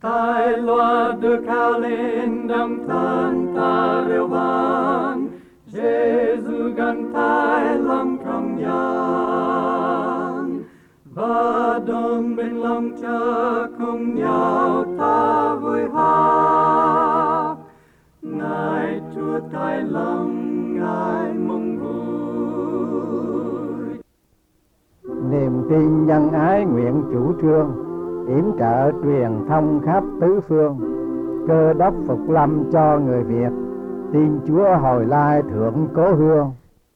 Tài loa được cao lên đâm than ta reo vang, Giê-xu gần thái lòng trong gian, và đồng bên lòng cha cùng nhau ta vui hát. Ngài Chúa thái lòng, Ngài mong vui. Niềm tin nhân ái nguyện chủ trương, yểm trợ truyền thông khắp tứ phương. Cơ đốc phục lâm cho người Việt, tin Chúa hồi lai thượng cố hương.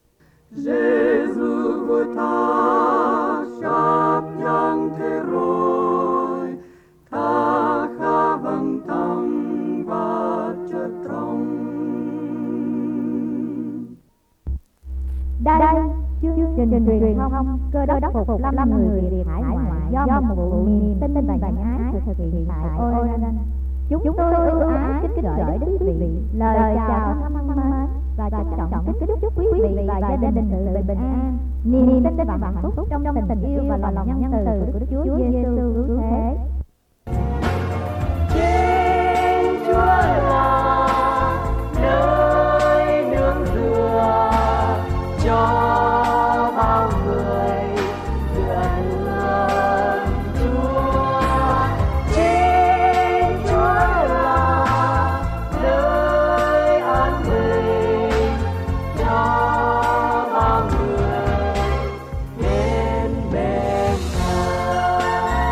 Giê-xu vua ta sắp giang thế rồi, ta khá vâng tâm và chất trong. Đây chương trình truyền thông Cơ đốc phục lâm người Việt hải ngoại do một vụ niềm tin và nhân ái thực hiện tại Oregon. Chúng tôi ưu ái kính gửi đến quý vị lời chào thân mến và trân trọng kính chúc quý vị và gia đình sự bình an, niềm tin và hạnh phúc trong tình yêu và lòng nhân từ của Đức Chúa Giêsu cứu thế. Thiên Chúa là nơi nương tựa cho bao người dựa nương Chúa. Thiên Chúa là nơi an bình cho bao người đến bên Ngài.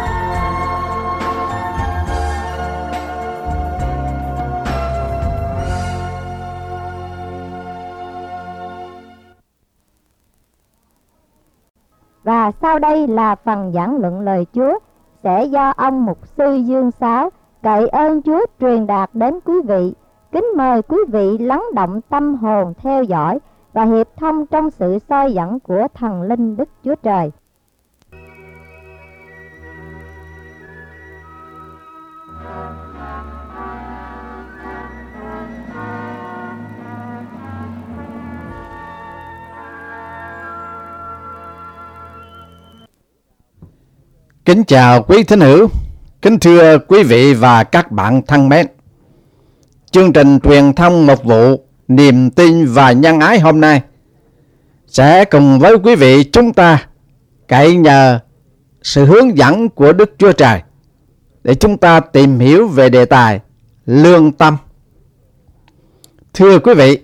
Và sau đây là phần giảng luận lời Chúa sẽ do ông mục sư Dương Sáo cậy ơn Chúa truyền đạt đến quý vị. Kính mời quý vị lắng động tâm hồn theo dõi và hiệp thông trong sự soi dẫn của thần linh Đức Chúa Trời. Kính chào quý thính hữu, kính thưa quý vị và các bạn thân mến. Chương trình truyền thông mục vụ niềm tin và nhân ái hôm nay sẽ cùng với quý vị chúng ta cậy nhờ sự hướng dẫn của Đức Chúa Trời để chúng ta tìm hiểu về đề tài lương tâm. Thưa quý vị,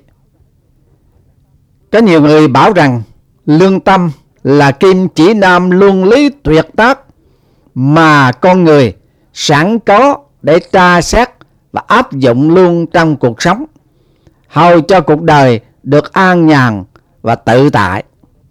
có nhiều người bảo rằng lương tâm là kim chỉ nam luân lý tuyệt tác mà con người sẵn có để tra xét và áp dụng luôn trong cuộc sống, hầu cho cuộc đời được an nhàn và tự tại.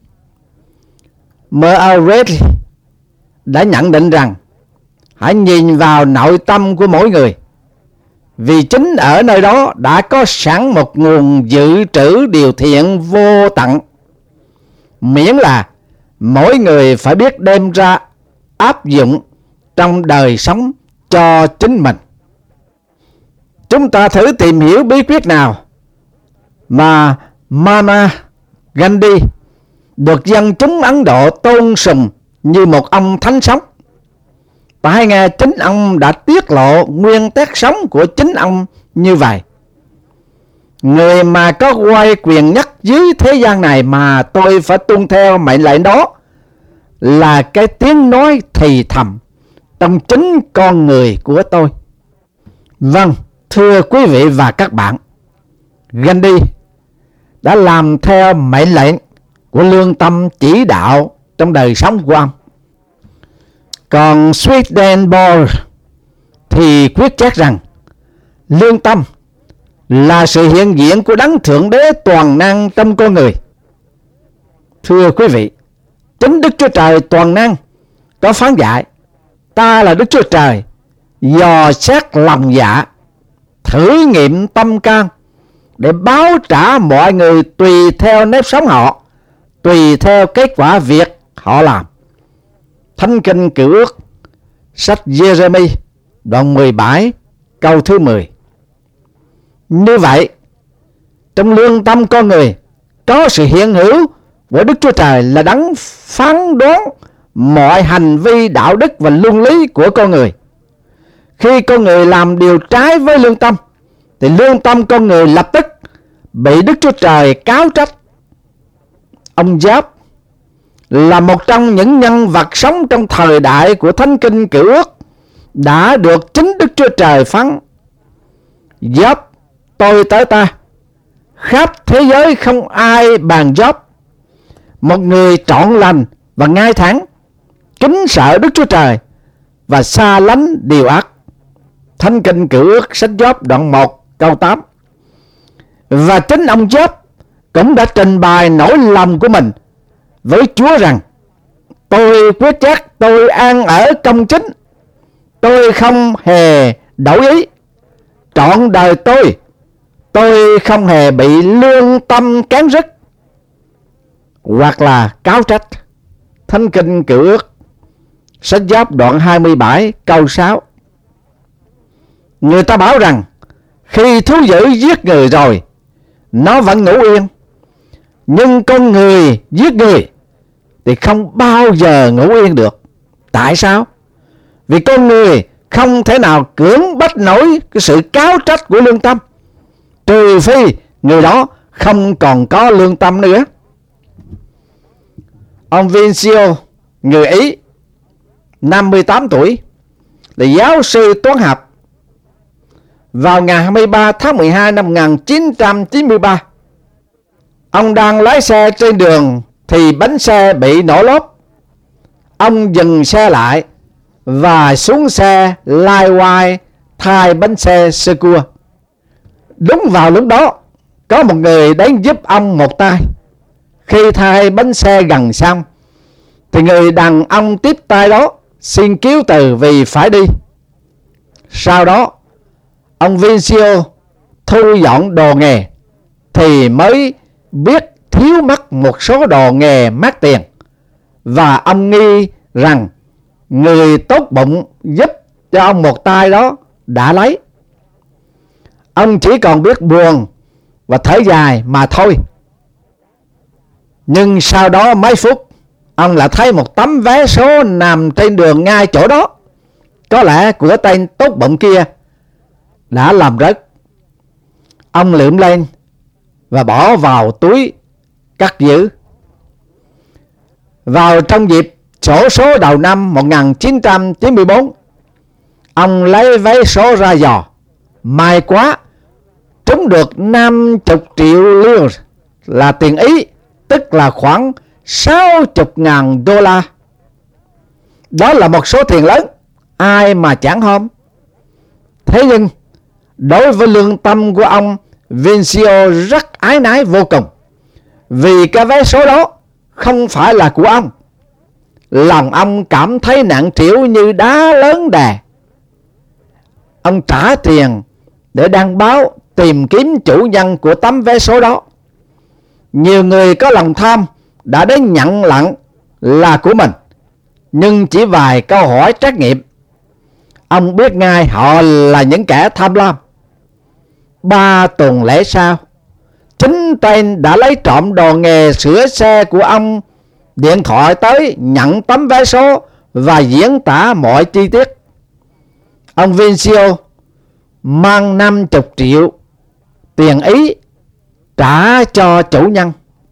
M.A. Reilly đã nhận định rằng hãy nhìn vào nội tâm của mỗi người, vì chính ở nơi đó đã có sẵn một nguồn dự trữ điều thiện vô tận, miễn là mỗi người phải biết đem ra áp dụng trong đời sống cho chính mình. Chúng ta thử tìm hiểu bí quyết nào mà Mahatma Gandhi được dân chúng Ấn Độ tôn sùng như một ông thánh sống. Ta hãy nghe chính ông đã tiết lộ nguyên tắc sống của chính ông như vậy: người mà có oai quyền nhất dưới thế gian này mà tôi phải tuân theo mệnh lệnh đó là cái tiếng nói thì thầm trong chính con người của tôi. Vâng, thưa quý vị và các bạn, Gandhi đã làm theo mệnh lệnh của lương tâm chỉ đạo trong đời sống của ông. Còn Swedenborg thì quyết chắc rằng lương tâm là sự hiện diện của đấng Thượng Đế toàn năng trong con người. Thưa quý vị, chính Đức Chúa Trời toàn năng có phán dạy: ta là Đức Chúa Trời, dò xét lòng dạ, thử nghiệm tâm can, để báo trả mọi người tùy theo nếp sống họ, tùy theo kết quả việc họ làm. Thánh Kinh Cựu Ước, sách Giê-rê-mi, đoạn 17, câu thứ 10. Như vậy, trong lương tâm con người có sự hiện hữu của Đức Chúa Trời là đấng phán đoán mọi hành vi đạo đức và luân lý của con người. khi con người làm điều trái với lương tâm, thì lương tâm con người lập tức bị Đức Chúa Trời cáo trách. Ông Giáp là một trong những nhân vật sống trong thời đại của Thánh Kinh Cựu Ước đã được chính Đức Chúa Trời phán: Giáp, tôi tới ta, khắp thế giới không ai bằng Giáp, một người trọn lành và ngay thẳng, kính sợ Đức Chúa Trời và xa lánh điều ác. Thánh Kinh Cựu Ước sách Giáp đoạn 1 câu 8. Và chính ông Giáp cũng đã trình bày nỗi lòng của mình với Chúa rằng: tôi quyết chắc tôi ăn ở công chính, tôi không hề đổi ý. Trọn đời tôi không hề bị lương tâm cán rứt hoặc là cáo trách. Thánh Kinh Cựu Ước sách Giáp đoạn 27 câu 6. Người ta bảo rằng khi thú dữ giết người rồi, nó vẫn ngủ yên, nhưng con người giết người thì không bao giờ ngủ yên được. Tại sao? Vì con người không thể nào cưỡng bách nổi cái sự cáo trách của lương tâm, trừ phi người đó không còn có lương tâm nữa. Ông Vincio, người Ý, 58 tuổi, là giáo sư toán học. Vào ngày 23 tháng 12 năm 1993, ông đang lái xe trên đường thì bánh xe bị nổ lốp. Ông dừng xe lại và xuống xe lai oai thay bánh xe sơ cua. Đúng vào lúc đó, có một người đến giúp ông một tay. Khi thay bánh xe gần xong, thì người đàn ông tiếp tay đó xin cứu từ vì phải đi. Sau đó, ông Vincio thu dọn đồ nghề thì mới biết thiếu mất một số đồ nghề mắc tiền, và ông nghi rằng người tốt bụng giúp cho ông một tay đó đã lấy. Ông chỉ còn biết buồn và thở dài mà thôi. Nhưng sau đó mấy phút, ông lại thấy một tấm vé số nằm trên đường ngay chỗ đó. Có lẽ của tên tốt bụng kia đã làm rớt. Ông lượm lên và bỏ vào túi cất giữ. Vào trong dịp xổ số đầu năm 1994, ông lấy vé số ra dò. May quá, trúng được 50 triệu lira là tiền Ý, tức là khoảng 60.000 đô la. Đó là một số tiền lớn, ai mà chẳng hom. Thế nhưng đối với lương tâm của ông Vincio rất ái nái vô cùng, vì cái vé số đó không phải là của ông. Lòng ông cảm thấy nặng trĩu như đá lớn đè. Ông trả tiền để đăng báo tìm kiếm chủ nhân của tấm vé số đó. Nhiều người có lòng tham đã đến nhận lặng là của mình, nhưng chỉ vài câu hỏi trắc nghiệm, ông biết ngay họ là những kẻ tham lam. 3 tuần lễ sau, chính tên đã lấy trộm đồ nghề sửa xe của ông điện thoại tới nhận tấm vé số và diễn tả mọi chi tiết. Ông Vincio mang 50 triệu tiền Ý trả cho chủ nhân.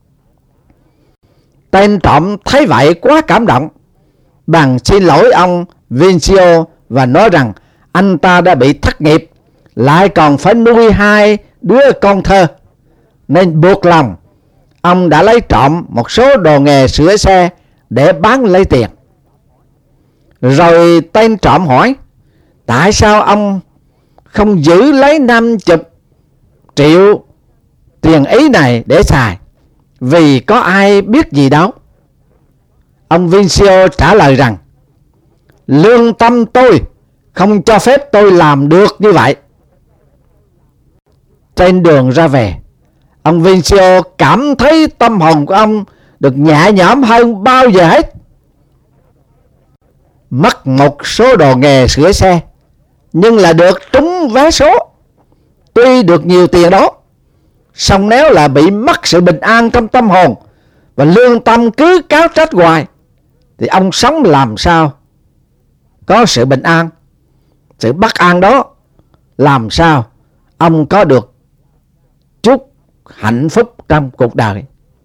Tên trộm thấy vậy quá cảm động, bèn xin lỗi ông Vincio và nói rằng anh ta đã bị thất nghiệp, lại còn phải nuôi 2 đứa con thơ, nên buộc lòng ông đã lấy trộm một số đồ nghề sửa xe để bán lấy tiền. Rồi tên trộm hỏi: tại sao ông không giữ lấy 50 triệu tiền Ý này để xài, vì có ai biết gì đâu? Ông Vincio trả lời rằng lương tâm tôi không cho phép tôi làm được như vậy. Trên đường ra về, ông Vincio cảm thấy tâm hồn của ông được nhẹ nhõm hơn bao giờ hết. Mất một số đồ nghề sửa xe, nhưng là được trúng vé số. Tuy được nhiều tiền đó, song nếu là bị mất sự bình an trong tâm hồn và lương tâm cứ cáo trách hoài, thì ông sống làm sao có sự bình an? sự bất an đó, làm sao ông có được chút hạnh phúc trong cuộc đời?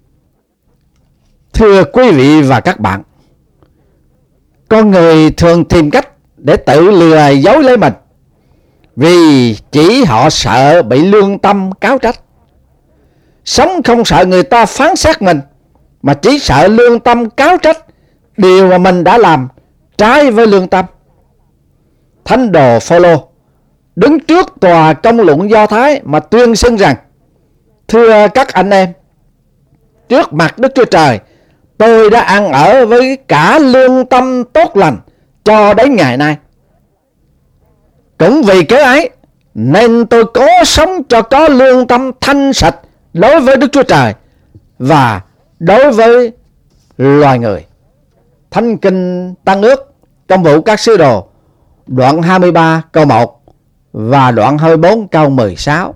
Thưa quý vị và các bạn, con người thường tìm cách để tự lừa dối lấy mình, vì chỉ họ sợ bị lương tâm cáo trách. Sống không sợ người ta phán xét mình, mà chỉ sợ lương tâm cáo trách điều mà mình đã làm trái với lương tâm. Thánh đồ Phôlô đứng trước tòa công luận Do Thái mà tuyên xưng rằng: thưa các anh em, trước mặt Đức Chúa Trời, tôi đã ăn ở với cả lương tâm tốt lành cho đến ngày nay. Cũng vì cớ ấy nên tôi cố sống cho có lương tâm thanh sạch đối với Đức Chúa Trời và đối với loài người. Thánh Kinh Tăng Ước, Công vụ các sứ đồ, đoạn 23 câu 1 và đoạn 24 câu 16.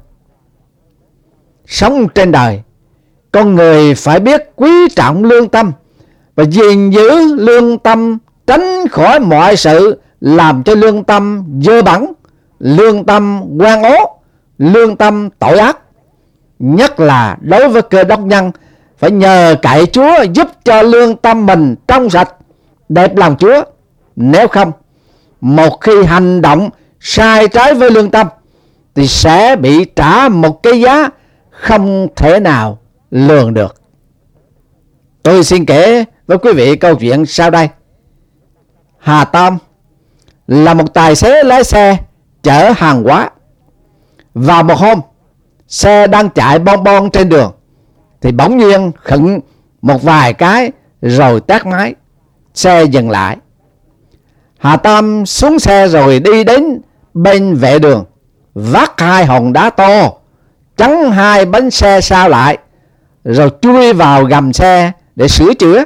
Sống trên đời, con người phải biết quý trọng lương tâm và gìn giữ lương tâm, tránh khỏi mọi sự làm cho lương tâm dơ bẩn, lương tâm oan ố, lương tâm tội ác. Nhất là đối với Cơ Đốc nhân, phải nhờ cậy Chúa giúp cho lương tâm mình trong sạch, đẹp lòng Chúa. Nếu không, một khi hành động sai trái với lương tâm thì sẽ bị trả một cái giá không thể nào lường được. Tôi xin kể với quý vị câu chuyện sau đây. Hà Tom là một tài xế lái xe chở hàng hóa. Vào một hôm, xe đang chạy bon bon trên đường thì bỗng nhiên khựng một vài cái rồi tắt máy. Xe dừng lại. Hà Tam xuống xe rồi đi đến bên vệ đường, vác hai hòn đá to chắn hai bánh xe sau lại, rồi chui vào gầm xe để sửa chữa.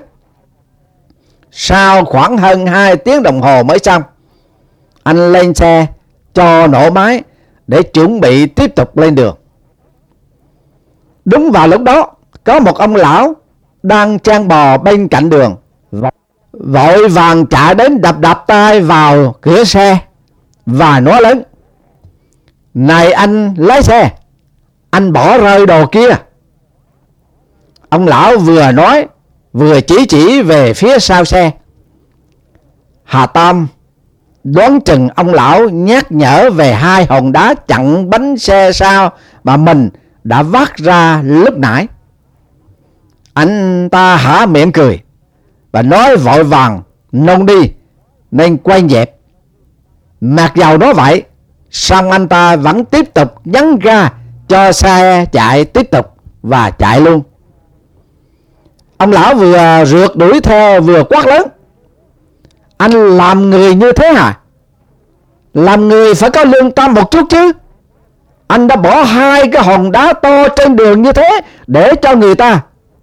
Sau khoảng hơn 2 tiếng đồng hồ mới xong, anh lên xe cho nổ máy để chuẩn bị tiếp tục lên đường. Đúng vào lúc đó, có một ông lão đang chăn bò bên cạnh đường, vội vàng chạy đến đập tay vào cửa xe và nói lớn: này anh lái xe, anh bỏ rơi đồ kia. Ông lão vừa nói vừa chỉ về phía sau xe. Hà Tam đoán chừng ông lão nhắc nhở về hai hòn đá chặn bánh xe sau mà mình đã vác ra lúc nãy. Anh ta há miệng cười và nói vội vàng nôn đi nên quay dẹp. Mặc dầu nói vậy, song anh ta vẫn tiếp tục nhấn ga cho xe chạy tiếp tục và chạy luôn. Ông lão vừa rượt đuổi theo vừa quát lớn: anh làm người như thế hả? Làm người phải có lương tâm một chút chứ. Anh đã bỏ hai cái hòn đá to trên đường như thế để cho người ta.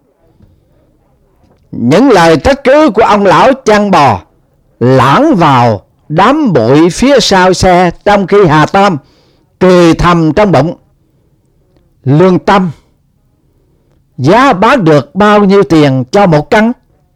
Những lời trách cứ của ông lão chăn bò lảng vào đám bụi phía sau xe, trong khi Hà Tam cười thầm trong bụng: lương tâm, giá bán được bao nhiêu tiền cho một cân?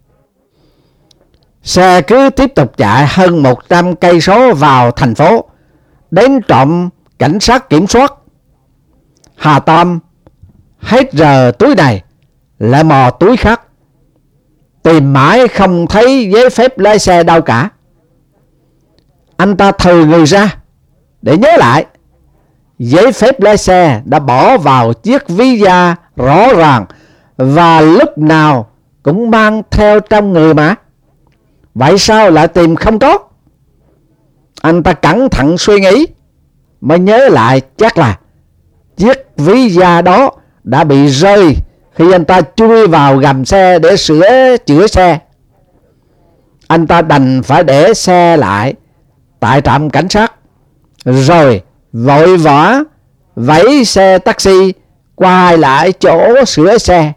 Xe cứ tiếp tục chạy hơn 100 cây số vào thành phố, đến trạm cảnh sát kiểm soát. Hà Tam hết giờ túi này lại mò túi khác, tìm mãi không thấy giấy phép lái xe đâu cả. Anh ta thừ người ra để nhớ lại, giấy phép lái xe đã bỏ vào chiếc ví da rõ ràng và lúc nào cũng mang theo trong người mà. Vậy sao lại tìm không có? Anh ta cẩn thận suy nghĩ mới nhớ lại chắc là chiếc ví da đó đã bị rơi khi anh ta chui vào gầm xe để sửa chữa xe. Anh ta đành phải để xe lại tại trạm cảnh sát, rồi vội vã vẫy xe taxi quay lại chỗ sửa xe.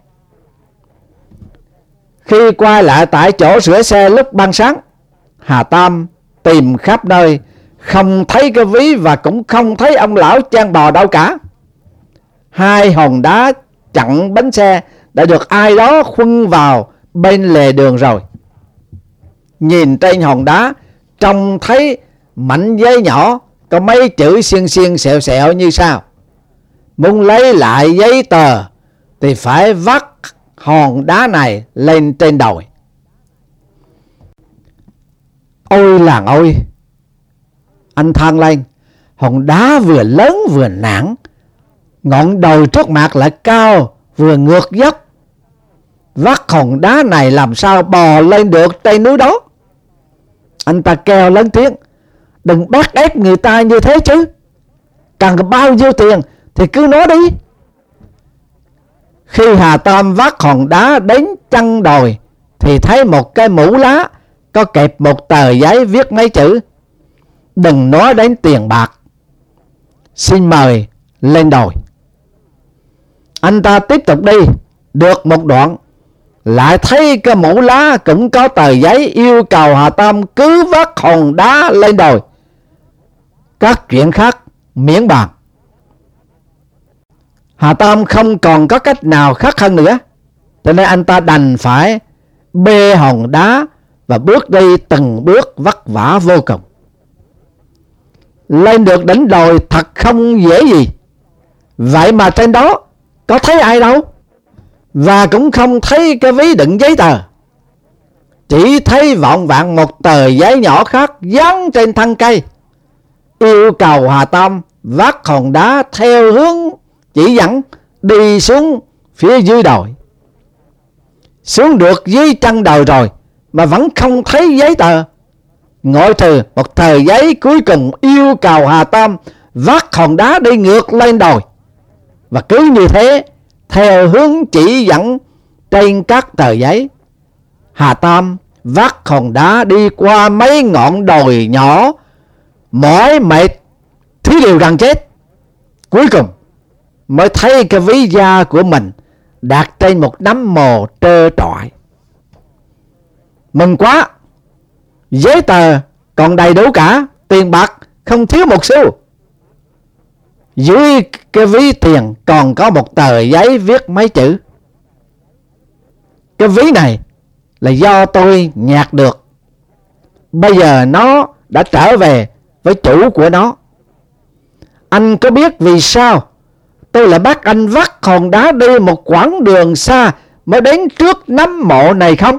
Khi quay lại tại chỗ sửa xe lúc ban sáng, Hà Tam tìm khắp nơi, không thấy cái ví và cũng không thấy ông lão chăn bò đâu cả. Hai hòn đá chặn bánh xe đã được ai đó khuân vào bên lề đường rồi. Nhìn trên hòn đá trông thấy mảnh giấy nhỏ có mấy chữ xiên xiên xẹo xẹo như sau: muốn lấy lại giấy tờ thì phải vác hòn đá này lên trên đồi. Ôi làng ôi! Anh than lên, hòn đá vừa lớn vừa nặng, ngọn đồi trước mặt lại cao vừa ngược dốc. Vác hòn đá này làm sao bò lên được trên núi đó? Anh ta kêu lớn tiếng: đừng bắt ép người ta như thế chứ, cần bao nhiêu tiền thì cứ nói đi. Khi Hà Tam vác hòn đá đến chân đồi thì thấy một cái mũ lá có kẹp một tờ giấy viết mấy chữ: đừng nói đến tiền bạc, xin mời lên đồi. Anh ta tiếp tục đi được một đoạn, lại thấy cái mũ lá cũng có tờ giấy yêu cầu Hà Tam cứ vác hòn đá lên đồi, các chuyện khác miễn bàn. Hà Tam không còn có cách nào khác hơn nữa, cho nên anh ta đành phải bê hòn đá và bước đi từng bước vất vả vô cùng. Lên được đỉnh đồi thật không dễ gì, vậy mà trên đó có thấy ai đâu, và cũng không thấy cái ví đựng giấy tờ. Chỉ thấy vọng vạn một tờ giấy nhỏ khác dán trên thân cây, yêu cầu Hà Tam vác hòn đá theo hướng chỉ dẫn đi xuống phía dưới đồi. Xuống được dưới chân đồi rồi mà vẫn không thấy giấy tờ, ngoại trừ một tờ giấy cuối cùng yêu cầu Hà Tam vác hòn đá đi ngược lên đồi. Và cứ như thế, theo hướng chỉ dẫn trên các tờ giấy, Hà Tam vác hòn đá đi qua mấy ngọn đồi nhỏ, mỏi mệt thiếu điều gần chết. Cuối cùng mới thấy cái ví da của mình đặt trên một nắm mồ trơ trọi. Mừng quá, giấy tờ còn đầy đủ cả, tiền bạc không thiếu một xu. Dưới cái ví tiền còn có một tờ giấy viết mấy chữ: cái ví này là do tôi nhặt được, bây giờ nó đã trở về với chủ của nó. Anh có biết vì sao tôi lại bắt anh vác hòn đá đi một quãng đường xa mới đến trước nấm mộ này không?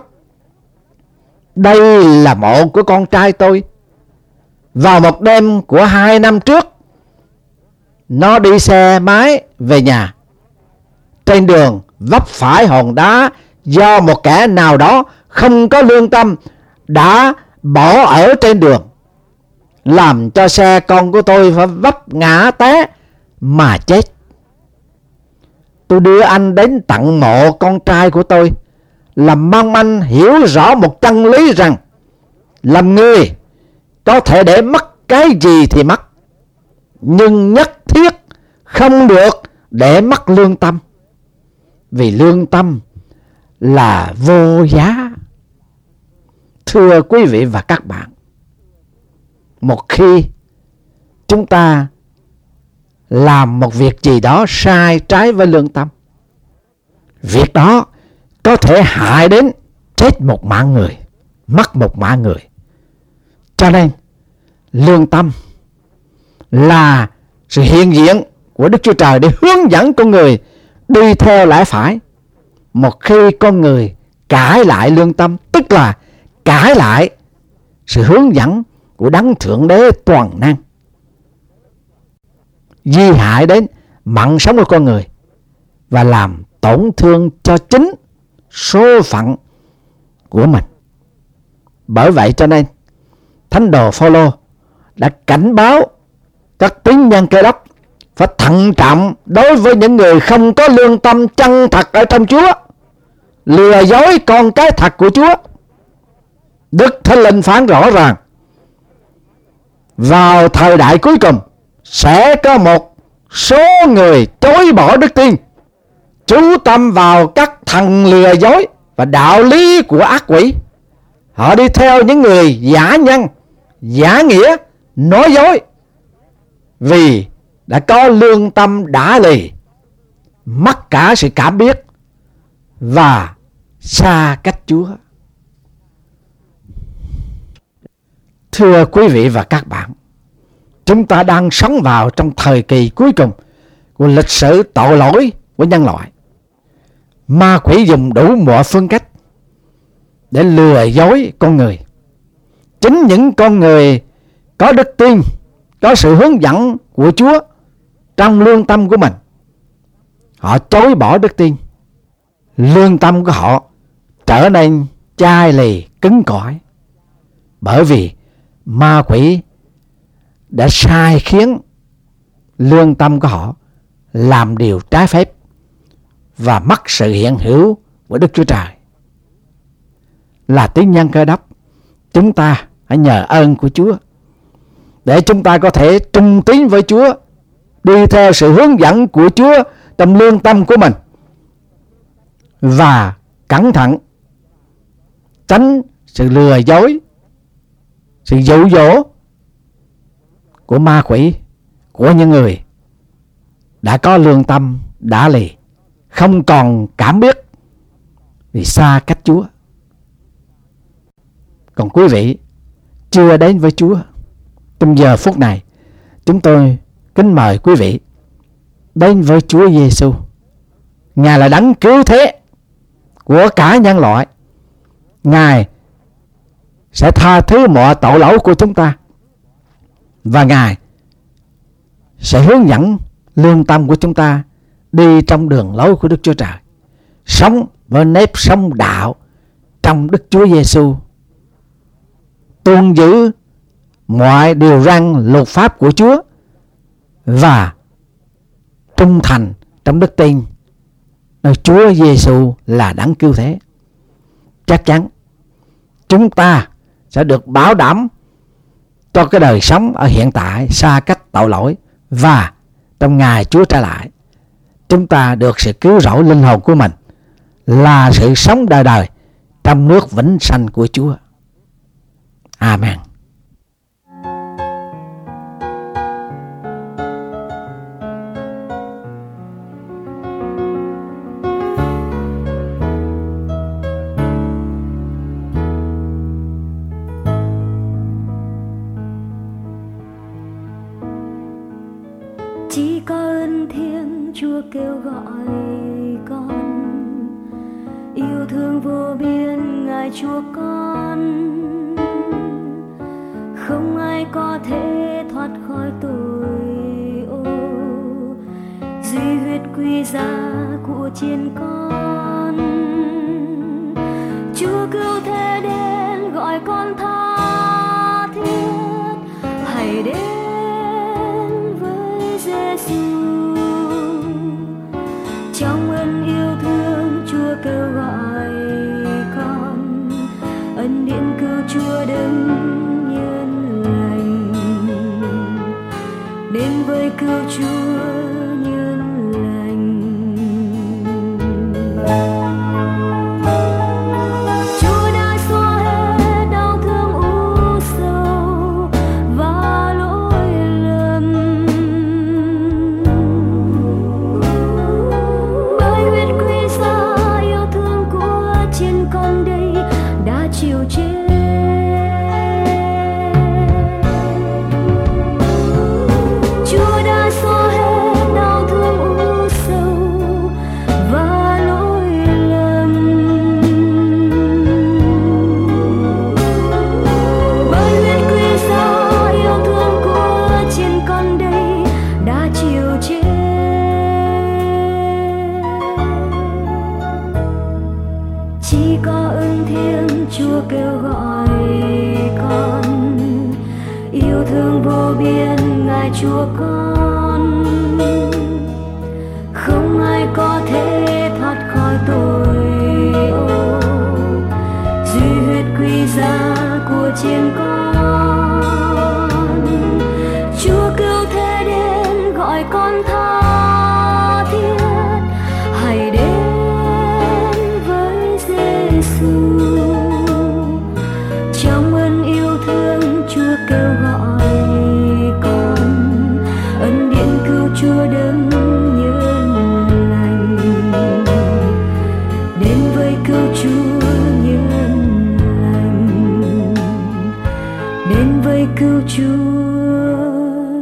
Đây là mộ của con trai tôi. Vào một đêm của 2 năm trước, nó đi xe máy về nhà. Trên đường vấp phải hòn đá do một kẻ nào đó không có lương tâm đã bỏ ở trên đường, làm cho xe con của tôi phải vấp ngã té mà chết. Tôi đưa anh đến tận mộ con trai của tôi là mong anh hiểu rõ một chân lý rằng làm người có thể để mất cái gì thì mất, nhưng nhất thiết không được để mất lương tâm, vì lương tâm là vô giá. Thưa quý vị và các bạn, một khi chúng ta làm một việc gì đó sai trái với lương tâm, việc đó có thể hại đến chết một mạng người, mất một mạng người. Cho nên lương tâm là sự hiện diện của Đức Chúa Trời để hướng dẫn con người đi theo lẽ phải. Một khi con người cãi lại lương tâm, tức là cãi lại sự hướng dẫn của Đấng Thượng Đế toàn năng, di hại đến mạng sống của con người và làm tổn thương cho chính số phận của mình. Bởi vậy cho nên Thánh đồ Phôlô đã cảnh báo các tín nhân Cơ Đốc phải thận trọng đối với những người không có lương tâm chân thật ở trong Chúa, lừa dối con cái thật của Chúa. Đức Thánh Linh phán rõ ràng vào thời đại cuối cùng sẽ có một số người chối bỏ đức tin, chú tâm vào các thần lừa dối và đạo lý của ác quỷ. Họ đi theo những người giả nhân, giả nghĩa, nói dối, vì đã có lương tâm đã lì, mất cả sự cảm biết và xa cách Chúa. Thưa quý vị và các bạn, chúng ta đang sống vào trong thời kỳ cuối cùng của lịch sử tội lỗi của nhân loại. Ma quỷ dùng đủ mọi phương cách để lừa dối con người. Chính những con người có đức tin, có sự hướng dẫn của Chúa trong lương tâm của mình, họ chối bỏ đức tin. Lương tâm của họ trở nên chai lì, cứng cỏi, bởi vì ma quỷ đã sai khiến lương tâm của họ làm điều trái phép và mất sự hiện hữu của Đức Chúa Trời. Là tín nhân Cơ Đốc, chúng ta hãy nhờ ơn của Chúa để chúng ta có thể trung tín với Chúa, đi theo sự hướng dẫn của Chúa trong lương tâm của mình, và cẩn thận tránh sự lừa dối, sự dụ dỗ của ma quỷ, của những người đã có lương tâm đã lì, không còn cảm biết vì xa cách Chúa. Còn quý vị chưa đến với Chúa, trong giờ phút này chúng tôi kính mời quý vị đến với Chúa Giêsu. Ngài là đấng cứu thế của cả nhân loại. Ngài sẽ tha thứ mọi tội lỗi của chúng ta, và Ngài sẽ hướng dẫn lương tâm của chúng ta đi trong đường lối của Đức Chúa Trời, sống với nếp sống đạo trong Đức Chúa Giêsu, tuân giữ mọi điều răn luật pháp của Chúa và trung thành trong đức tin nơi Chúa Giêsu là đấng cứu thế. Chắc chắn chúng ta sẽ được bảo đảm cho cái đời sống ở hiện tại xa cách tội lỗi, và trong ngày Chúa trở lại, chúng ta được sự cứu rỗi linh hồn của mình, là sự sống đời đời trong nước vĩnh sanh của Chúa. Amen. Chỉ có ơn Thiên Chúa kêu gọi con, yêu thương vô biên Ngài Chúa con. Không ai có thể thoát khỏi tội ô, duy huyết quý giá của chiên con. Chúa cứu thế đến gọi con tha thiết, hãy đến Giêsu. Trong ơn yêu thương Chúa kêu gọi con, ân điển cứu Chúa đấng nhân lành, đến với cứu Chúa nhân lành. Chúa đã xóa hết đau thương u sầu và lỗi lầm, bởi huyết quý giá yêu thương của chiên con đây đã chịu chết. Chúa đã xóa hết đau thương u sầu và lỗi lầm, bởi huyết quý giá yêu thương của chiên con đây đã chịu chết. Chỉ có ơn Thiên Chúa kêu gọi con, yêu thương vô biên Ngài Chúa con. Không ai có thể thoát khỏi tội ô, duy huyết quý giá của chiên con. Chúa cứu thế đến gọi con tha thiết, hãy đến với Giêsu. Trong ơn yêu thương Chúa kêu gọi con, ân điển cứu Chúa đấng nhân lành, đến với cứu Chúa nhân lành, đến với cứu Chúa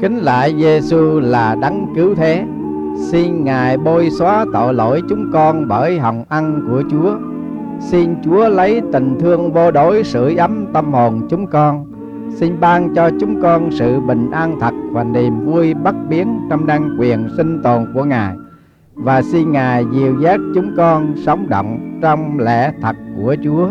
Kính lạy Giêsu là đấng cứu thế, xin Ngài bôi xóa tội lỗi chúng con bởi hồng ân của Chúa. Xin Chúa lấy tình thương vô đối sưởi ấm tâm hồn chúng con. Xin ban cho chúng con sự bình an thật và niềm vui bất biến trong đăng quyền sinh tồn của Ngài. Và xin Ngài dìu dắt chúng con sống động trong lẽ thật của Chúa.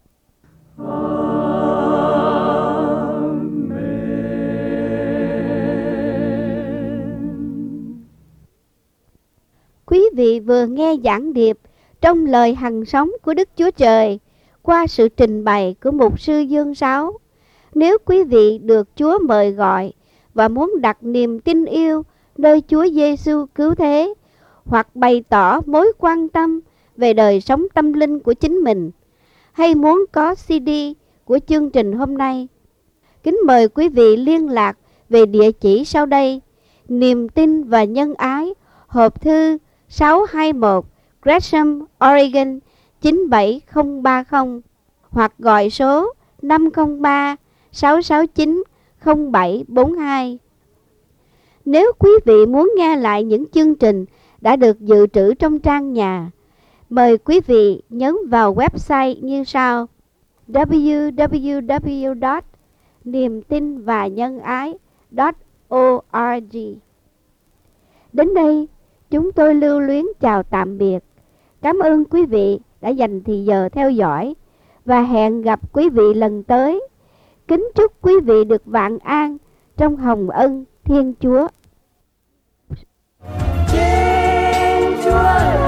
Quý vị vừa nghe giảng điệp trong lời hằng sống của Đức Chúa Trời qua sự trình bày của mục sư Dương Sáu. Nếu quý vị được Chúa mời gọi và muốn đặt niềm tin yêu nơi Chúa Giêsu cứu thế, hoặc bày tỏ mối quan tâm về đời sống tâm linh của chính mình, hay muốn có CD của chương trình hôm nay, kính mời quý vị liên lạc về địa chỉ sau đây: Niềm tin và Nhân ái, hộp thư 621 Gresham, Oregon 97030, hoặc gọi số 503-669-0742. Nếu quý vị muốn nghe lại những chương trình đã được dự trữ trong trang nhà, mời quý vị nhấn vào website như sau: www.niemtinvanhângai.org. Đến đây, chúng tôi lưu luyến chào tạm biệt. Cảm ơn quý vị đã dành thời giờ theo dõi và hẹn gặp quý vị lần tới. Kính chúc quý vị được vạn an trong hồng ân Thiên Chúa. Chúa